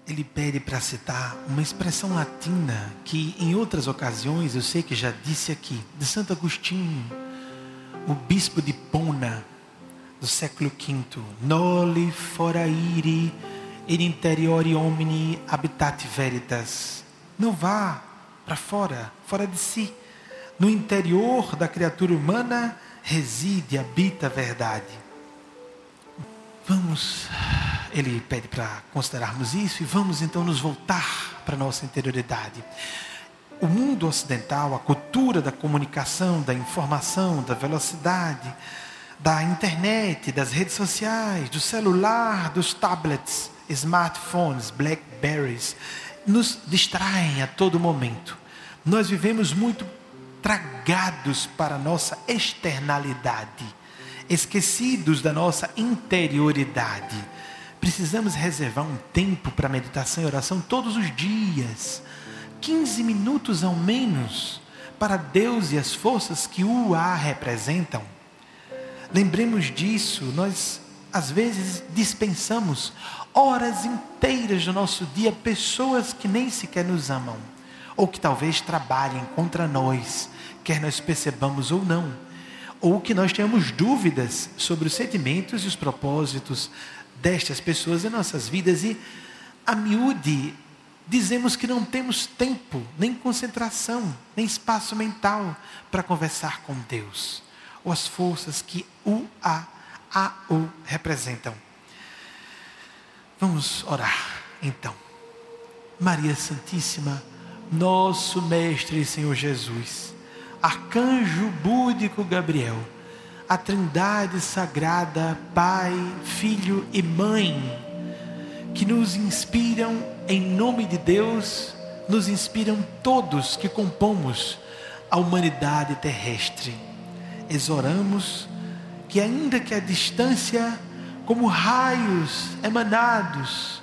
ele pede para citar uma expressão latina que em outras ocasiões eu sei que já disse aqui, de Santo Agostinho, o bispo de Pona, do século V. Noli forairi in interiori homini habitat veritas. Não vá para fora, fora de si. No interior da criatura humana reside, habita a verdade. Ele pede para considerarmos isso e vamos então nos voltar para a nossa interioridade. O mundo ocidental, a cultura da comunicação, da informação, da velocidade, da internet, das redes sociais, do celular, dos tablets, smartphones, Blackberries, nos distraem a todo momento. Nós vivemos muito tragados para a nossa externalidade, esquecidos da nossa interioridade. Precisamos reservar um tempo para meditação e oração todos os dias, 15 minutos ao menos, para Deus e as forças que o representam. Lembremos disso. Nós às vezes dispensamos horas inteiras do nosso dia pessoas que nem sequer nos amam, ou que talvez trabalhem contra nós, quer nós percebamos ou não, ou que nós tenhamos dúvidas sobre os sentimentos e os propósitos destas pessoas em nossas vidas, e a miúde dizemos que não temos tempo, nem concentração, nem espaço mental para conversar com Deus, ou as forças que o representam. Vamos orar então. Maria Santíssima, nosso Mestre e Senhor Jesus, Arcanjo búdico Gabriel, a Trindade Sagrada, Pai, Filho e Mãe, que nos inspiram em nome de Deus, nos inspiram todos que compomos a humanidade terrestre. Exoramos que ainda que a distância, como raios emanados,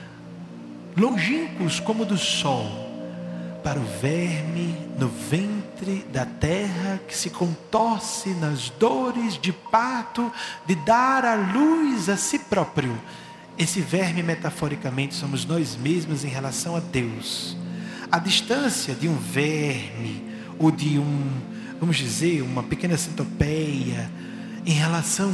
longínquos como do sol, para o verme no ventre da terra que se contorce nas dores de parto, de dar à luz a si próprio. Esse verme, metaforicamente, somos nós mesmos em relação a Deus. A distância de um verme, ou de vamos dizer, uma pequena centopeia, em relação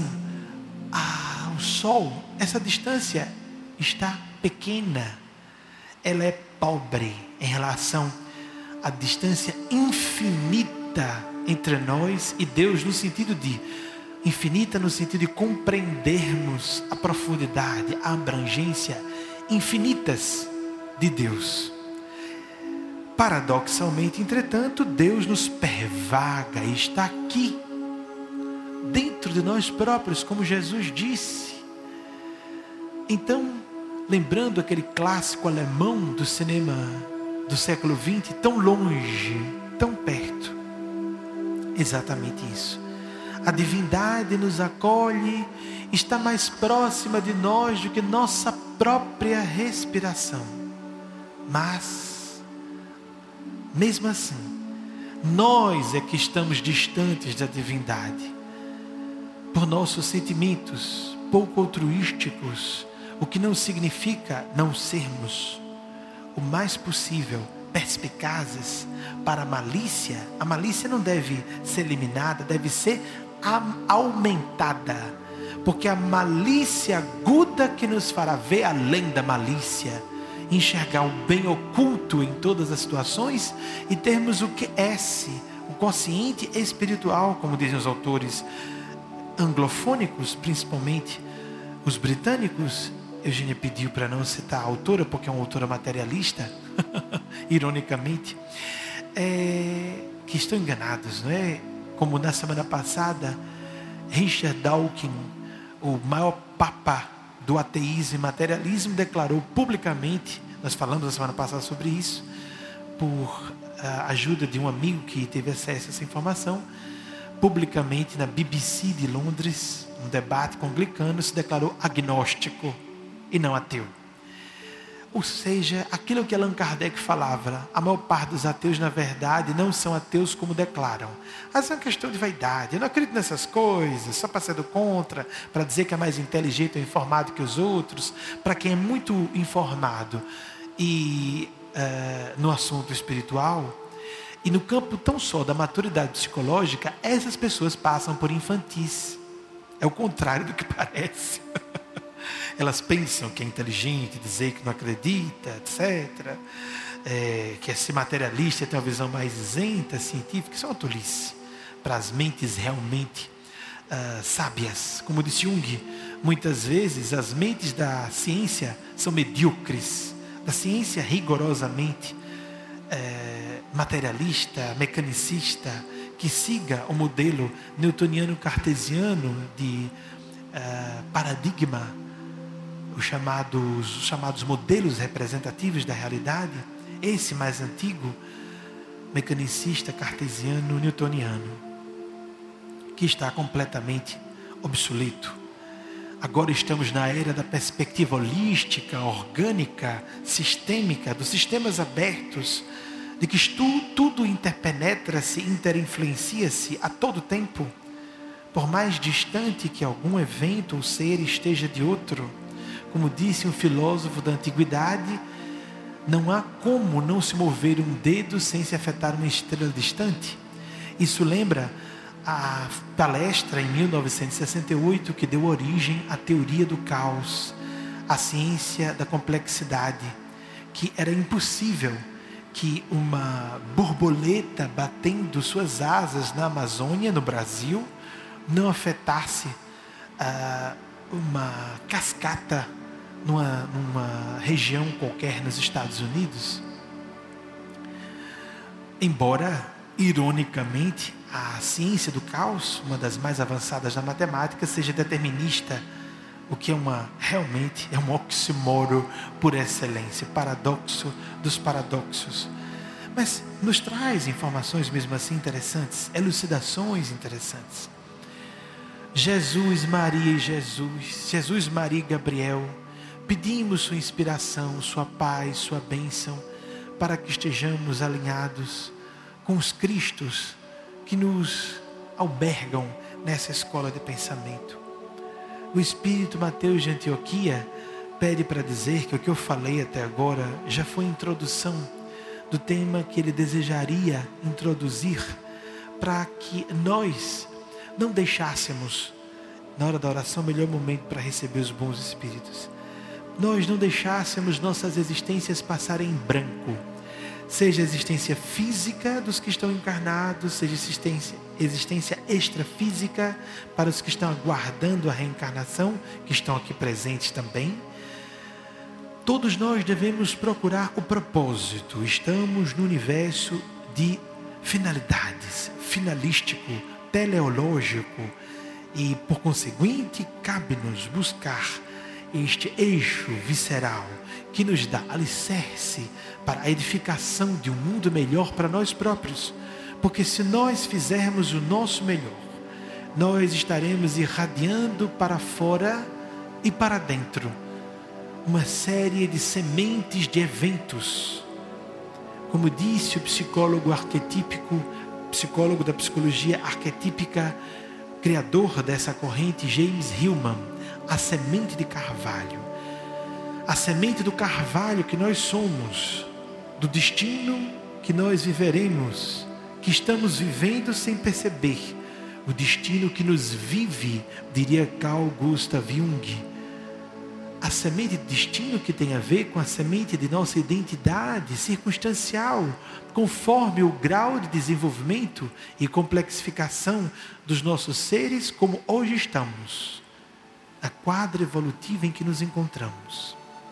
ao sol, essa distância está pequena. Ela é pobre em relação à distância infinita entre nós e Deus, no sentido de infinita, no sentido de compreendermos a profundidade, a abrangência infinitas de Deus. Paradoxalmente, entretanto, Deus nos pervaga e está aqui, dentro de nós próprios, como Jesus disse. Então, lembrando aquele clássico alemão do cinema do século XX, tão longe, tão perto. Exatamente isso. A divindade nos acolhe, está mais próxima de nós do que nossa própria respiração. Mas, mesmo assim, nós é que estamos distantes da divindade, por nossos sentimentos pouco altruísticos, o que não significa não sermos o mais possível perspicazes para a malícia. A malícia não deve ser eliminada, deve ser aumentada, porque a malícia aguda que nos fará ver além da malícia, enxergar o bem oculto em todas as situações e termos o QS, o consciente espiritual, como dizem os autores anglofônicos, principalmente os britânicos. Eugênia pediu para não citar a autora, porque é uma autora materialista, ironicamente, que estão enganados, não é? Como na semana passada, Richard Dawkins, o maior papa do ateísmo e materialismo, declarou publicamente, nós falamos na semana passada sobre isso, por ajuda de um amigo que teve acesso a essa informação, publicamente na BBC de Londres, um debate com anglicanos, se declarou agnóstico e não ateu. Ou seja, aquilo que Allan Kardec falava, a maior parte dos ateus, na verdade, não são ateus como declaram. Mas é uma questão de vaidade. Eu não acredito nessas coisas, só para ser do contra, para dizer que é mais inteligente ou informado que os outros. Para quem é muito informado e no assunto espiritual, e no campo tão só da maturidade psicológica, essas pessoas passam por infantis. É o contrário do que parece. Elas pensam que é inteligente, dizer que não acredita, etc. Que é ser materialista, tem uma visão mais isenta, científica. Isso é uma tolice para as mentes realmente sábias. Como disse Jung, muitas vezes as mentes da ciência são medíocres. Da ciência rigorosamente materialista, mecanicista, que siga o modelo newtoniano-cartesiano de paradigma, os chamados modelos representativos da realidade, esse mais antigo, mecanicista, cartesiano, newtoniano, que está completamente obsoleto. Agora estamos na era da perspectiva holística, orgânica, sistêmica, dos sistemas abertos, de que tudo interpenetra-se, interinfluencia-se a todo tempo, por mais distante que algum evento ou ser esteja de outro. Como disse um filósofo da antiguidade, não há como não se mover um dedo sem se afetar uma estrela distante. Isso lembra a palestra em 1968 que deu origem à teoria do caos, a ciência da complexidade, que era impossível que uma borboleta batendo suas asas na Amazônia, no Brasil, não afetasse uma cascata numa região qualquer nos Estados Unidos. Embora, ironicamente, a ciência do caos, uma das mais avançadas da matemática, seja determinista, o que realmente é um oxímoro por excelência, paradoxo dos paradoxos. Mas nos traz informações mesmo assim interessantes, elucidações interessantes. Jesus, Maria e Jesus, Maria e Gabriel, pedimos sua inspiração, sua paz, sua bênção, para que estejamos alinhados com os Cristos que nos albergam nessa escola de pensamento. O Espírito Mateus de Antioquia pede para dizer que o que eu falei até agora já foi introdução do tema que ele desejaria introduzir, para que nós não deixássemos, na hora da oração, o melhor momento para receber os bons espíritos, nós não deixássemos nossas existências passarem em branco, seja a existência física dos que estão encarnados, seja existência extrafísica para os que estão aguardando a reencarnação, que estão aqui presentes também. Todos nós devemos procurar o propósito. Estamos no universo de finalidades, finalístico, teleológico, e por conseguinte cabe-nos buscar este eixo visceral que nos dá alicerce para a edificação de um mundo melhor para nós próprios. Porque se nós fizermos o nosso melhor, nós estaremos irradiando para fora e para dentro uma série de sementes de eventos. Como disse o psicólogo arquetípico, psicólogo da psicologia arquetípica, criador dessa corrente, James Hillman, a semente de carvalho. A semente do carvalho que nós somos, do destino que nós viveremos, que estamos vivendo sem perceber, o destino que nos vive, diria Carl Gustav Jung. A semente de destino que tem a ver com a semente de nossa identidade circunstancial, conforme o grau de desenvolvimento e complexificação dos nossos seres, como hoje estamos, na quadra evolutiva em que nos encontramos.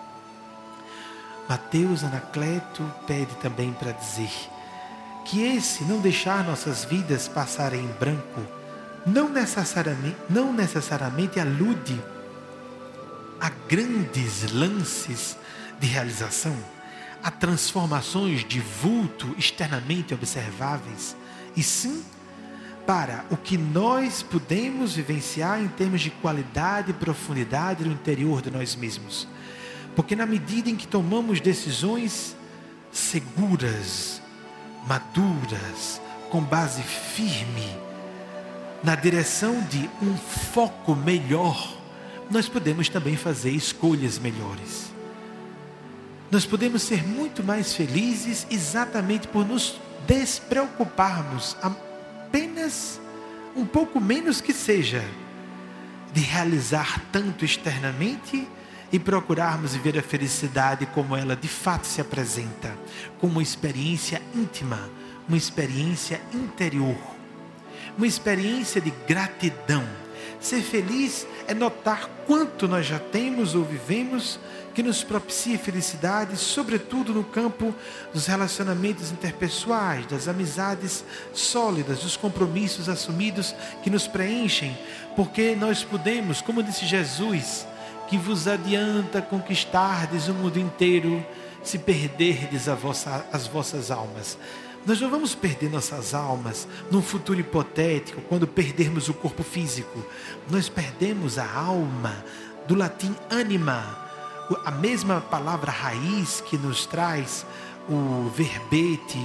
Mateus Anacleto pede também para dizer que esse não deixar nossas vidas passarem em branco não necessariamente alude a grandes lances de realização, a transformações de vulto externamente observáveis, e sim para o que nós podemos vivenciar em termos de qualidade e profundidade no interior de nós mesmos. Porque na medida em que tomamos decisões seguras, maduras, com base firme, na direção de um foco melhor, nós podemos também fazer escolhas melhores. Nós podemos ser muito mais felizes exatamente por nos despreocuparmos apenas um pouco menos que seja de realizar tanto externamente e procurarmos viver a felicidade como ela de fato se apresenta, como uma experiência íntima, uma experiência interior, uma experiência de gratidão. Ser feliz é notar quanto nós já temos ou vivemos que nos propicia felicidade, sobretudo no campo dos relacionamentos interpessoais, das amizades sólidas, dos compromissos assumidos que nos preenchem, porque nós podemos, como disse Jesus, que vos adianta conquistardes o mundo inteiro, se perderdes as vossas almas. Nós não vamos perder nossas almas num futuro hipotético, quando perdermos o corpo físico. Nós perdemos a alma, do latim anima, a mesma palavra raiz que nos traz o verbete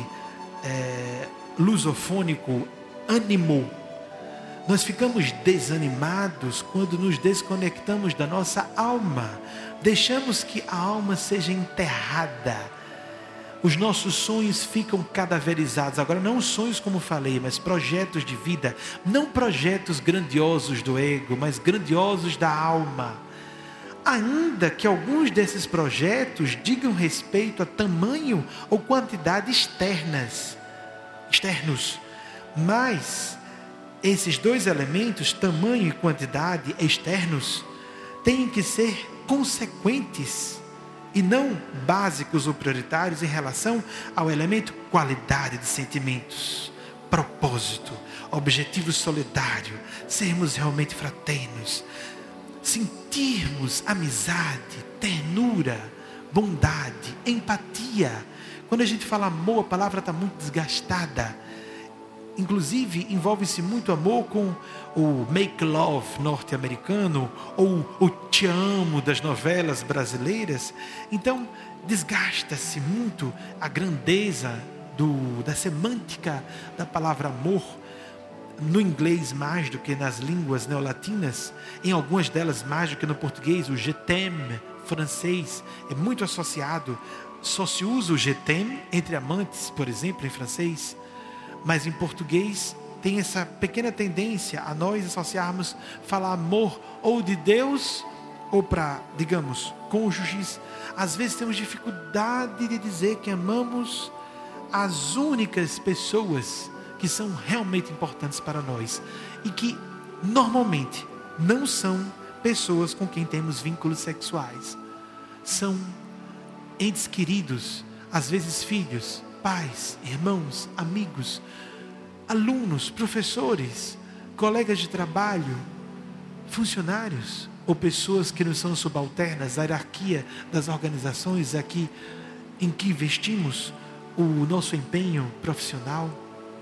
lusofônico ânimo. Nós ficamos desanimados quando nos desconectamos da nossa alma, deixamos que a alma seja enterrada. Os nossos sonhos ficam cadaverizados. Agora, não sonhos como falei, mas projetos de vida. Não projetos grandiosos do ego, mas grandiosos da alma. Ainda que alguns desses projetos digam respeito a tamanho ou quantidade externos. Mas esses dois elementos, tamanho e quantidade externos, têm que ser consequentes e não básicos ou prioritários em relação ao elemento qualidade de sentimentos, propósito, objetivo solidário, sermos realmente fraternos, sentirmos amizade, ternura, bondade, empatia. Quando a gente fala amor, a palavra está muito desgastada. Inclusive, envolve-se muito amor com o make love norte-americano ou o te amo das novelas brasileiras. Então, desgasta-se muito a grandeza da semântica da palavra amor, no inglês mais do que nas línguas neolatinas, em algumas delas mais do que no português. O je t'aime francês é muito associado, só se usa o je t'aime entre amantes, por exemplo, em francês. Mas em português tem essa pequena tendência a nós associarmos falar amor ou de Deus ou para, digamos, cônjuges. Às vezes temos dificuldade de dizer que amamos as únicas pessoas que são realmente importantes para nós e que normalmente não são pessoas com quem temos vínculos sexuais. São entes queridos, às vezes filhos, pais, irmãos, amigos, alunos, professores, colegas de trabalho, funcionários ou pessoas que nos são subalternas, a hierarquia das organizações aqui em que investimos o nosso empenho profissional.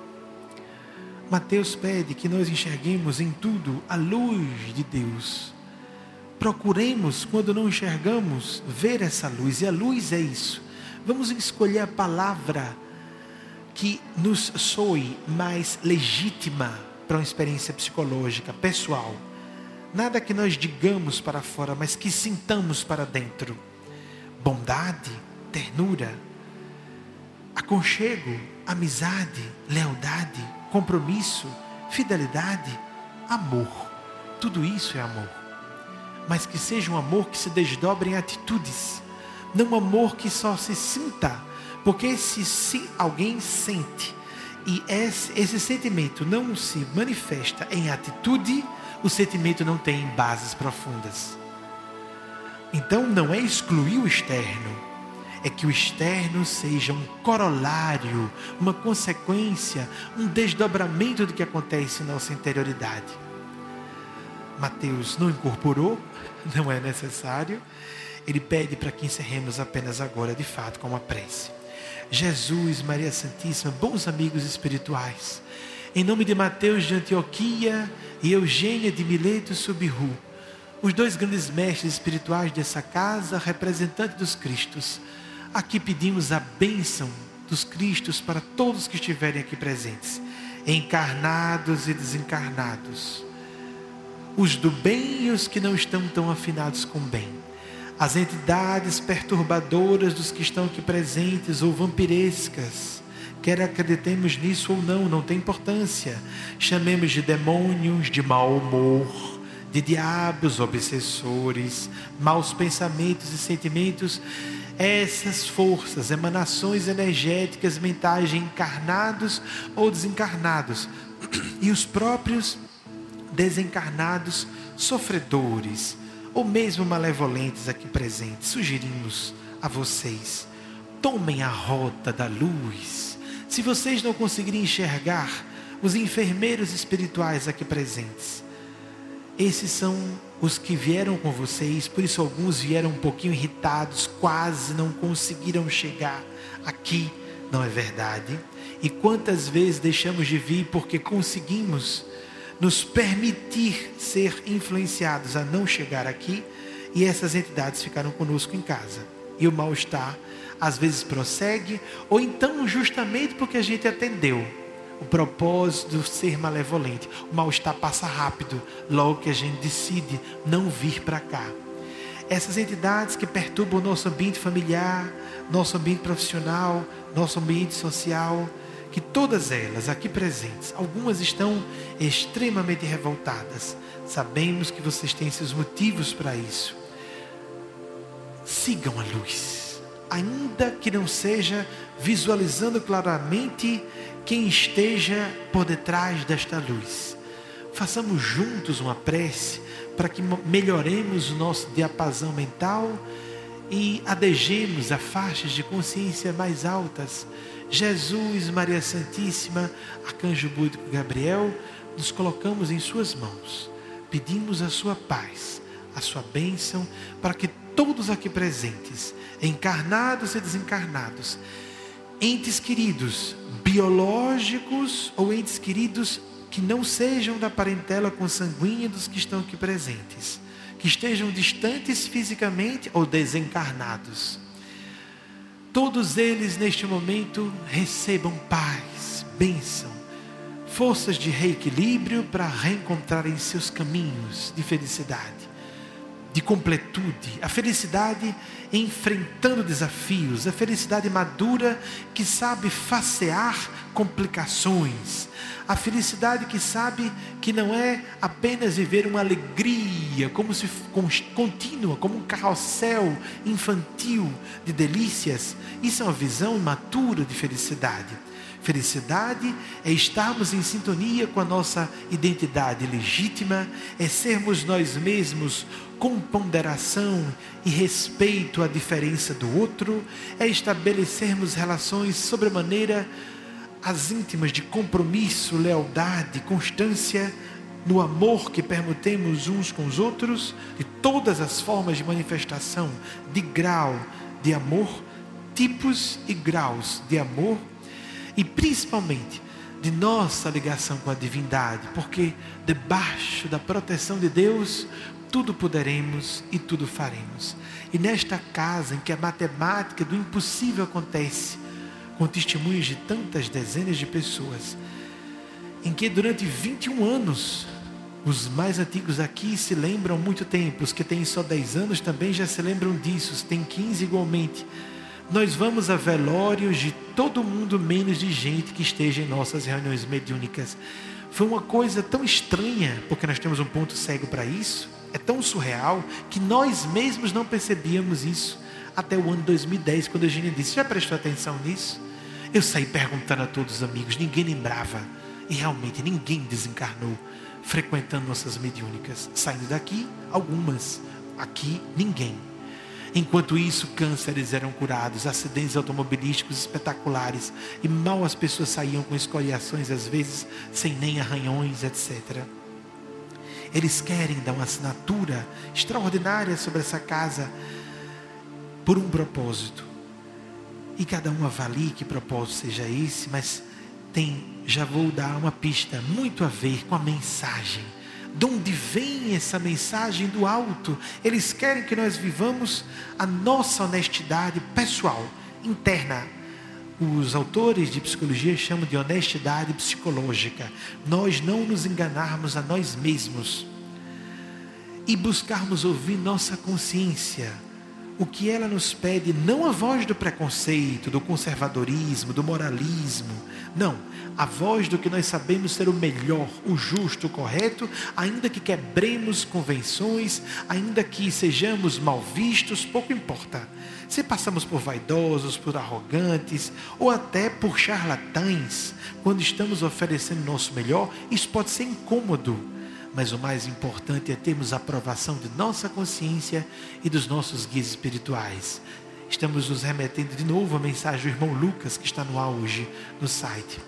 Mateus pede que nós enxerguemos em tudo a luz de Deus. Procuremos, quando não enxergamos, ver essa luz, e a luz é isso. Vamos escolher a palavra que nos soe mais legítima para uma experiência psicológica, pessoal. Nada que nós digamos para fora, mas que sintamos para dentro. Bondade, ternura, aconchego, amizade, lealdade, compromisso, fidelidade, amor. Tudo isso é amor. Mas que seja um amor que se desdobre em atitudes. Não um amor que só se sinta, porque se alguém sente e esse sentimento não se manifesta em atitude, o sentimento não tem bases profundas. Então não é excluir o externo, é que o externo seja um corolário, uma consequência, um desdobramento do que acontece em nossa interioridade. Mateus não incorporou, não é necessário. Ele pede para que encerremos apenas agora, de fato, com uma prece. Jesus, Maria Santíssima, bons amigos espirituais, em nome de Mateus de Antioquia e Eugênia de Mileto Subiru, os dois grandes mestres espirituais dessa casa, representantes dos Cristos. Aqui pedimos a bênção dos Cristos para todos que estiverem aqui presentes, encarnados e desencarnados, os do bem e os que não estão tão afinados com o bem, as entidades perturbadoras dos que estão aqui presentes ou vampirescas, quer acreditemos nisso ou não, não tem importância, chamemos de demônios, de mau humor, de diabos obsessores, maus pensamentos e sentimentos, essas forças, emanações energéticas mentais de encarnados ou desencarnados, e os próprios desencarnados sofredores, ou mesmo malevolentes aqui presentes, sugerimos a vocês, tomem a rota da luz. Se vocês não conseguirem enxergar os enfermeiros espirituais aqui presentes, esses são os que vieram com vocês, por isso alguns vieram um pouquinho irritados, quase não conseguiram chegar aqui, não é verdade? E quantas vezes deixamos de vir porque conseguimos nos permitir ser influenciados a não chegar aqui, e essas entidades ficaram conosco em casa. E o mal-estar às vezes prossegue, ou então justamente porque a gente atendeu o propósito de ser malevolente, o mal-estar passa rápido, logo que a gente decide não vir para cá. Essas entidades que perturbam o nosso ambiente familiar, nosso ambiente profissional, nosso ambiente social, que todas elas aqui presentes, algumas estão extremamente revoltadas. Sabemos que vocês têm seus motivos para isso. Sigam a luz, ainda que não seja visualizando claramente quem esteja por detrás desta luz. Façamos juntos uma prece para que melhoremos o nosso diapasão mental e adejemos a faixas de consciência mais altas. Jesus, Maria Santíssima, Arcanjo Búdico Gabriel, nos colocamos em suas mãos. Pedimos a sua paz, a sua bênção, para que todos aqui presentes, encarnados e desencarnados, entes queridos, biológicos ou entes queridos que não sejam da parentela consanguínea dos que estão aqui presentes, que estejam distantes fisicamente ou desencarnados, todos eles neste momento recebam paz, bênção, forças de reequilíbrio para reencontrarem seus caminhos de felicidade, de completude, a felicidade enfrentando desafios, a felicidade madura que sabe facear complicações, a felicidade que sabe que não é apenas viver uma alegria como se contínua, como um carrossel infantil de delícias. Isso é uma visão imatura de felicidade. Felicidade é estarmos em sintonia com a nossa identidade legítima, é sermos nós mesmos com ponderação e respeito à diferença do outro, é estabelecermos relações sobremaneira as íntimas de compromisso, lealdade, constância, no amor que permutemos uns com os outros, de todas as formas de manifestação de grau de amor, tipos e graus de amor, e principalmente de nossa ligação com a divindade, porque debaixo da proteção de Deus tudo poderemos e tudo faremos. E nesta casa em que a matemática do impossível acontece, com testemunhos de tantas dezenas de pessoas, em que durante 21 anos, os mais antigos aqui se lembram há muito tempo, os que têm só 10 anos também já se lembram disso, os que têm 15 igualmente. Nós vamos a velórios de todo mundo, menos de gente que esteja em nossas reuniões mediúnicas. Foi uma coisa tão estranha, porque nós temos um ponto cego para isso, é tão surreal, que nós mesmos não percebíamos isso, até o ano 2010, quando a Eugênia disse, já prestou atenção nisso? Eu saí perguntando a todos os amigos, ninguém lembrava, e realmente ninguém desencarnou, frequentando nossas mediúnicas. Saindo daqui, algumas, aqui ninguém. Enquanto isso, cânceres eram curados, acidentes automobilísticos espetaculares, e mal as pessoas saíam com escoriações, às vezes sem nem arranhões, etc. Eles querem dar uma assinatura extraordinária sobre essa casa por um propósito. E cada um avalie que propósito seja esse, mas já vou dar uma pista muito a ver com a mensagem, De onde vem essa mensagem do alto? Eles querem que nós vivamos a nossa honestidade pessoal, interna. Os autores de psicologia chamam de honestidade psicológica. Nós não nos enganarmos a nós mesmos e buscarmos ouvir nossa consciência, o que ela nos pede, não a voz do preconceito, do conservadorismo, do moralismo, não, a voz do que nós sabemos ser o melhor, o justo, o correto, ainda que quebremos convenções, ainda que sejamos mal vistos, pouco importa. Se passamos por vaidosos, por arrogantes, ou até por charlatães, quando estamos oferecendo o nosso melhor, isso pode ser incômodo. Mas o mais importante é termos a aprovação de nossa consciência e dos nossos guias espirituais. Estamos nos remetendo de novo à mensagem do irmão Lucas, que está no ar hoje no site.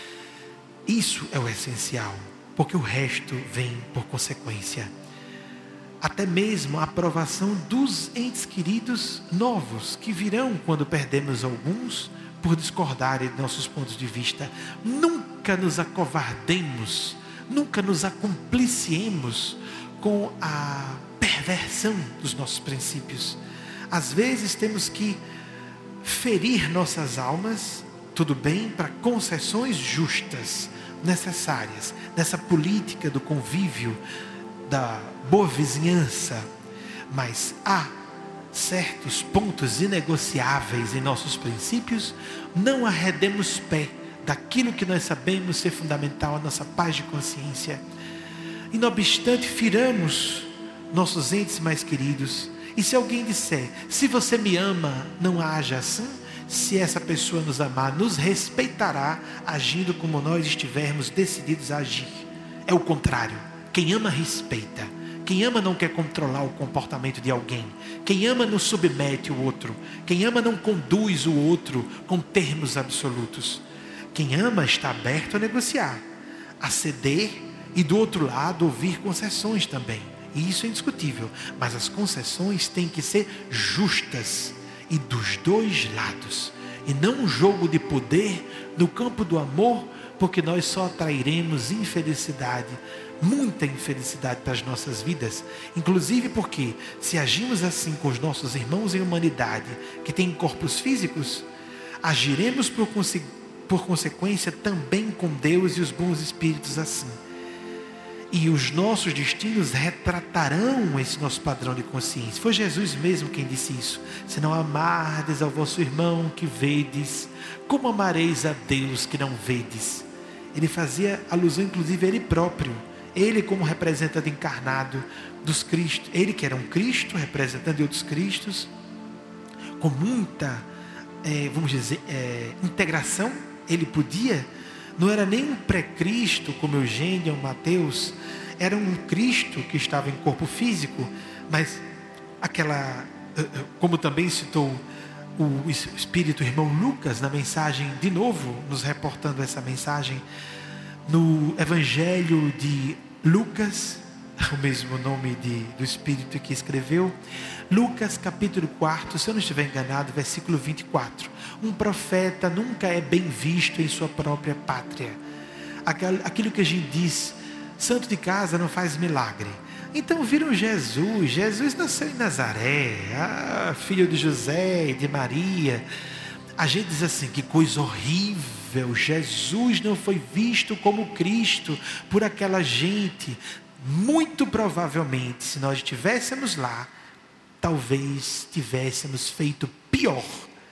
Isso é o essencial, porque o resto vem por consequência. Até mesmo a aprovação dos entes queridos novos, que virão quando perdemos alguns por discordarem de nossos pontos de vista. Nunca nos acovardemos, nunca nos acompliciemos com a perversão dos nossos princípios. Às vezes temos que ferir nossas almas, tudo bem, para concessões justas, necessárias, nessa política do convívio, da boa vizinhança. Mas há certos pontos inegociáveis em nossos princípios, não arredemos pé daquilo que nós sabemos ser fundamental, a nossa paz de consciência. E não obstante, firamos nossos entes mais queridos. E se alguém disser, se você me ama, não haja assim, se essa pessoa nos amar, nos respeitará, agindo como nós estivermos decididos a agir. É o contrário. Quem ama, respeita. Quem ama não quer controlar o comportamento de alguém. Quem ama não submete o outro. Quem ama não conduz o outro com termos absolutos. Quem ama está aberto a negociar, a ceder e do outro lado ouvir concessões também. E isso é indiscutível. Mas as concessões têm que ser justas e dos dois lados. E não um jogo de poder no campo do amor, porque nós só atrairemos infelicidade, muita infelicidade para as nossas vidas. Inclusive porque se agimos assim com os nossos irmãos em humanidade, que têm corpos físicos, agiremos por consequência também com Deus e os bons espíritos assim. E os nossos destinos retratarão esse nosso padrão de consciência. Foi Jesus mesmo quem disse isso. Se não amardes ao vosso irmão que vedes, como amareis a Deus que não vedes? Ele fazia alusão inclusive a ele próprio. Ele como representante encarnado dos Cristos. Ele que era um Cristo, representante de outros Cristos, com muita, vamos dizer, integração. Ele podia, não era nem um pré-Cristo como Eugênio ou Mateus, era um Cristo que estava em corpo físico, mas aquela, como também citou o Espírito Irmão Lucas na mensagem, de novo nos reportando essa mensagem, no Evangelho de Lucas, o mesmo nome do Espírito que escreveu, Lucas capítulo 4, se eu não estiver enganado, versículo 24. Um profeta nunca é bem visto em sua própria pátria. Aquilo que a gente diz, santo de casa não faz milagre. Então viram Jesus nasceu em Nazaré, filho de José e de Maria. A gente diz assim, que coisa horrível, Jesus não foi visto como Cristo por aquela gente. Muito provavelmente, se nós estivéssemos lá, talvez tivéssemos feito pior.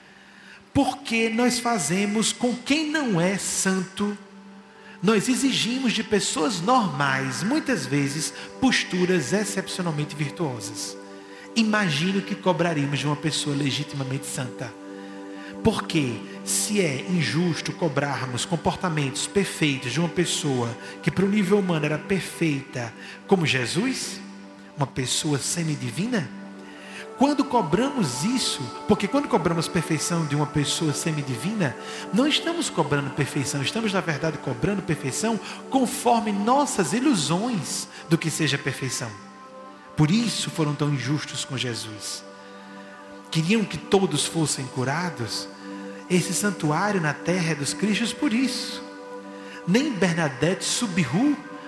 Porque nós fazemos com quem não é santo, nós exigimos de pessoas normais, muitas vezes, posturas excepcionalmente virtuosas. Imagine o que cobraríamos de uma pessoa legitimamente santa. Porque se é injusto cobrarmos comportamentos perfeitos de uma pessoa que para o nível humano era perfeita, como Jesus, uma pessoa semidivina, quando cobramos isso, porque quando cobramos perfeição de uma pessoa semidivina, não estamos cobrando perfeição, estamos na verdade cobrando perfeição conforme nossas ilusões do que seja perfeição. Por isso foram tão injustos com Jesus. Queriam que todos fossem curados. Esse santuário na terra é dos Cristos por isso. Nem Bernadette Soubirous,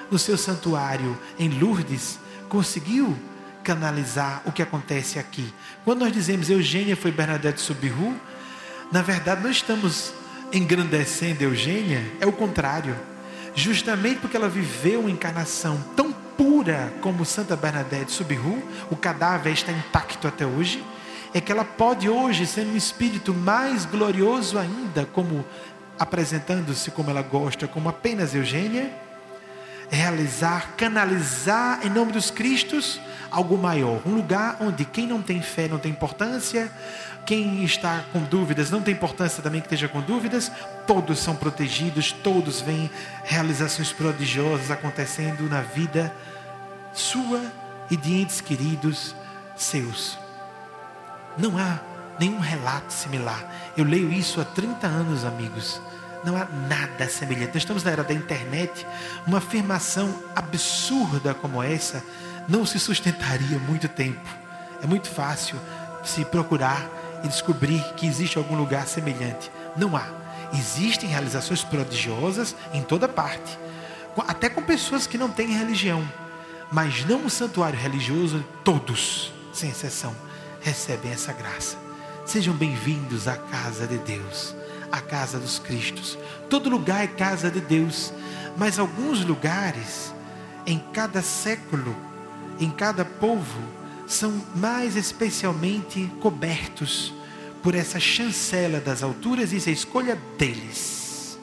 no seu santuário em Lourdes, conseguiu canalizar o que acontece aqui. Quando nós dizemos Eugênia foi Bernadette Soubirous, na verdade não estamos engrandecendo Eugênia, é o contrário. Justamente porque ela viveu uma encarnação tão pura como Santa Bernadette Soubirous, o cadáver está intacto até hoje, é que ela pode hoje ser um espírito mais glorioso ainda, como apresentando-se como ela gosta, como apenas Eugênia, realizar, canalizar em nome dos Cristos algo maior, um lugar onde quem não tem fé não tem importância, quem está com dúvidas não tem importância também que esteja com dúvidas, todos são protegidos, todos veem realizações prodigiosas acontecendo na vida sua e de entes queridos seus. Não há nenhum relato similar. Eu leio isso há 30 anos, amigos. Não há nada semelhante. Nós estamos na era da internet. Uma afirmação absurda como essa não se sustentaria muito tempo. É muito fácil se procurar e descobrir que existe algum lugar semelhante. Não há. Existem realizações prodigiosas em toda parte, até com pessoas que não têm religião, mas não o santuário religioso. Todos, sem exceção, recebem essa graça. Sejam bem-vindos à casa de Deus, à casa dos Cristos. Todo lugar é casa de Deus, mas alguns lugares, em cada século, em cada povo, são mais especialmente cobertos por essa chancela das alturas, e isso é a escolha deles.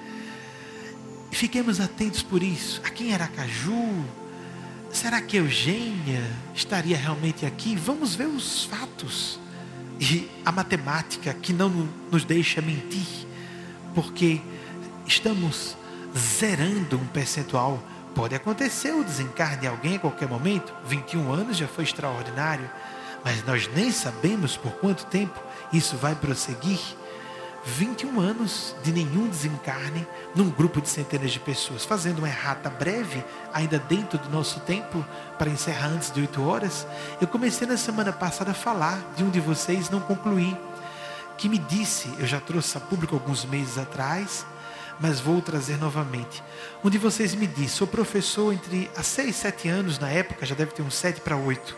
Fiquemos atentos por isso. Aqui em Aracaju, será que Eugênia estaria realmente aqui? Vamos ver os fatos e a matemática que não nos deixa mentir, porque estamos zerando um percentual. Pode acontecer o desencarne de alguém a qualquer momento. 21 anos já foi extraordinário, mas nós nem sabemos por quanto tempo isso vai prosseguir. 21 anos de nenhum desencarne num grupo de centenas de pessoas. Fazendo uma errata breve, ainda dentro do nosso tempo, para encerrar antes de 8 horas, eu comecei na semana passada a falar de um de vocês, não concluí, que me disse, eu já trouxe a público alguns meses atrás, mas vou trazer novamente. Um de vocês me disse, sou professor há 6, 7 anos, na época, já deve ter uns 7 para 8.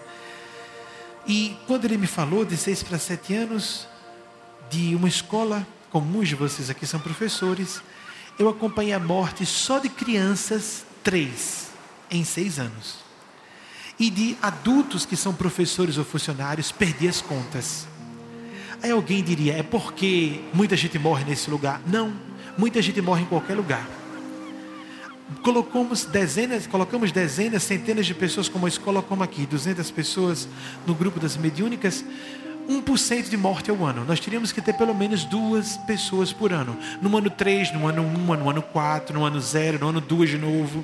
E quando ele me falou de 6 para 7 anos, de uma escola, como muitos de vocês aqui são professores, eu acompanhei a morte só de crianças, 3, em 6 anos. E de adultos que são professores ou funcionários, perdi as contas. Aí alguém diria, é porque muita gente morre nesse lugar? Não, muita gente morre em qualquer lugar. Colocamos dezenas, centenas de pessoas como a escola, como aqui, 200 pessoas no grupo das mediúnicas, 1% de morte ao ano. Nós teríamos que ter pelo menos 2 pessoas por ano. No ano 3, no ano 1, no ano 4, no ano 0, no ano 2 de novo.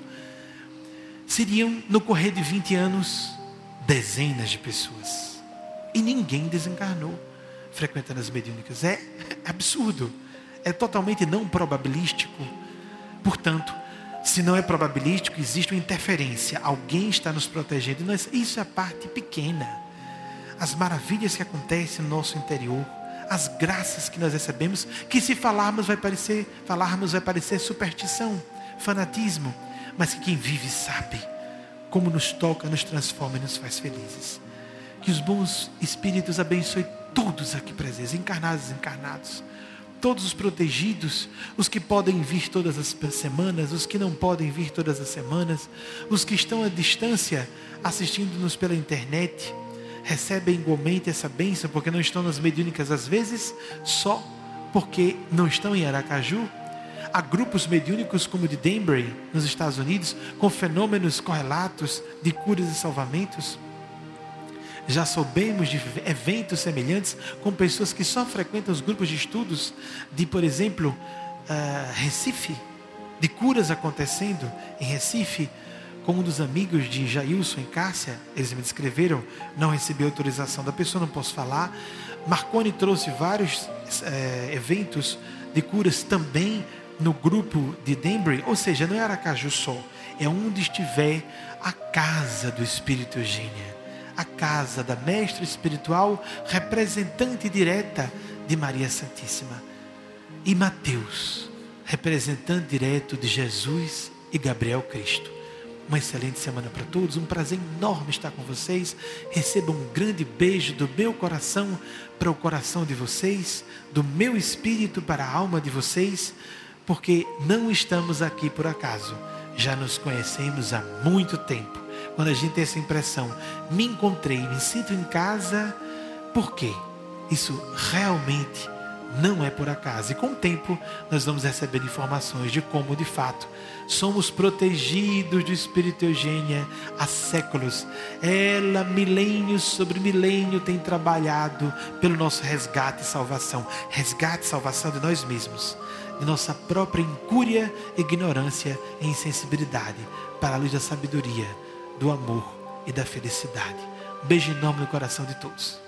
Seriam, no correr de 20 anos, dezenas de pessoas. E ninguém desencarnou frequentando as mediúnicas. É absurdo. É totalmente não probabilístico. Portanto, se não é probabilístico, existe uma interferência. Alguém está nos protegendo. Isso é a parte pequena. As maravilhas que acontecem no nosso interior, as graças que nós recebemos, que se falarmos vai parecer superstição, fanatismo, mas que quem vive sabe como nos toca, nos transforma e nos faz felizes. Que os bons espíritos abençoem todos aqui presentes, encarnados e desencarnados, todos os protegidos, os que podem vir todas as semanas, os que não podem vir todas as semanas, os que estão à distância assistindo-nos pela internet, recebem igualmente essa bênção, porque não estão nas mediúnicas às vezes, só porque não estão em Aracaju. Há grupos mediúnicos como o de Danbury, nos Estados Unidos, com fenômenos correlatos de curas e salvamentos. Já soubemos de eventos semelhantes com pessoas que só frequentam os grupos de estudos de, por exemplo, Recife, de curas acontecendo em Recife, com um dos amigos de Jailson e Cássia. Eles me descreveram, não recebi autorização da pessoa, não posso falar. Marconi trouxe vários eventos de curas também no grupo de Danbury, ou seja, não é Aracaju só, é onde estiver a casa do Espírito Eugênia, a casa da mestra espiritual, representante direta de Maria Santíssima, e Mateus, representante direto de Jesus e Gabriel Cristo. Uma excelente semana para todos, um prazer enorme estar com vocês. Recebam um grande beijo do meu coração para o coração de vocês, do meu espírito para a alma de vocês, porque não estamos aqui por acaso, já nos conhecemos há muito tempo. Quando a gente tem essa impressão, me encontrei, me sinto em casa, por quê? Isso realmente não é por acaso. E com o tempo nós vamos receber informações de como de fato somos protegidos do Espírito Eugênia há séculos. Ela, milênio sobre milênio, tem trabalhado pelo nosso resgate e salvação. Resgate e salvação de nós mesmos, de nossa própria incúria, ignorância e insensibilidade, para a luz da sabedoria, do amor e da felicidade. Um beijo enorme no coração de todos.